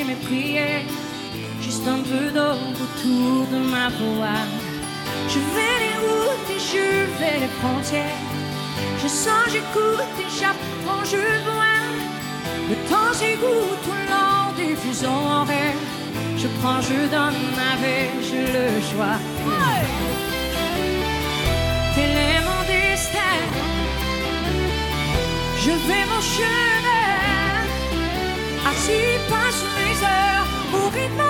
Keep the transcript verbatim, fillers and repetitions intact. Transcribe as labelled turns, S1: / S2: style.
S1: mes prières, juste un peu d'eau autour de ma voix. Je vais les routes et je vais les frontières. Je sens, j'écoute et j'apprends, je vois. Le temps s'égoutte tout le long des fuseaux horaires. Je prends, je donne avec, j'ai le choix. Ouais. Tel est mon destin. Je vais mon chemin. Assis passent les heures au rythme